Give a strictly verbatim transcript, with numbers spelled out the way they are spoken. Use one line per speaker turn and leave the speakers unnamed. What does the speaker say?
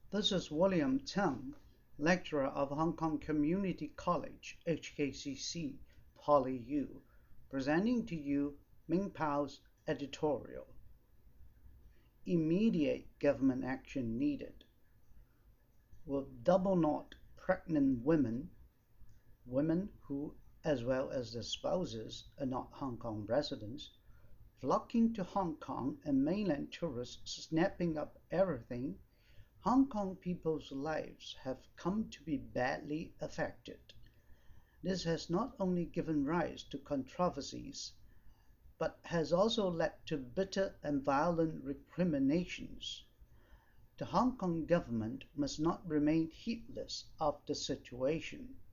This is William Teng, lecturer of Hong Kong Community College, H K C C, PolyU, presenting to you Ming Pao's editorial. Immediate government action needed. With double-knot pregnant women, women who, as well as their spouses, are not Hong Kong residents, flocking to Hong Kong and mainland tourists snapping up everything, Hong Kong people's lives have come to be badly affected. This has not only given rise to controversies, but has also led to bitter and violent recriminations. The Hong Kong government must not remain heedless of the situation.